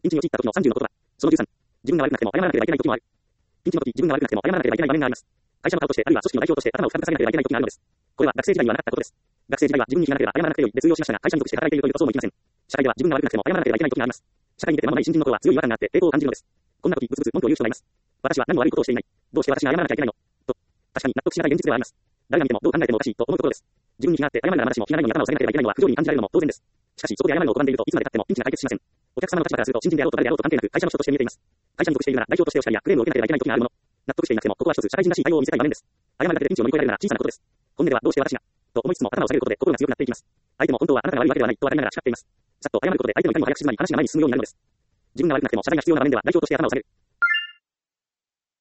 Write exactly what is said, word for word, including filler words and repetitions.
ピンチに陥った時のさんじゅうのことは、そのじゅうさん、自分が悪くなくても謝らなければいけない時もある。ピンチの時、自分が悪くなくても謝らなければいけない場面があります。会社の顔として、あるいは組織の代表として頭を深く下げなければいけない時があるのです。これは学生時代にはなかったことです。学生時代は自分に非がなければ謝らなくてよいで通用しましたが、会社に属して働いているというとそうもいきません。社会では自分が悪くなくても謝らなければいけない時があります。社会に出て間もない新人の頃は強い違和感があって抵抗を感じるのです。こんな時、ブツブツ文句を言う人がいます。私は何も悪いことをしていない。どうして私が謝らなきゃいけないのと。確かに納得しない現実ではあります。誰が見てもどう考えてもおかしいと思うところです。自分に非があって謝るならまだしも非がないのに頭を下げなければいけないのは不条理に感じられるのも当然です。しかし、そこで謝るのを拒んでいるといつまで経ってもピンチが解決しません。お客様の立場からすると新人であろうと誰であろうと関係なく会社の人として見えています。会社に属しているなら代表としてお叱りやクレームを受けなければいけない時があるもの。納得していなくてもここは一つ社会人らしい対応を見せたい場面です。謝るだけでピンチを乗り越えられるなら小さなことです。本音ではどうして私がと思いつつも頭を下げることで心が強くなっていきます。相手も本当はあなたが悪いわけではないと分かりながら叱っています。さっと謝ることで相手のいかにも早く静まり話が前に進むようになるのです。自分が悪くなくても謝罪が必要な場面では代表として頭を下げる。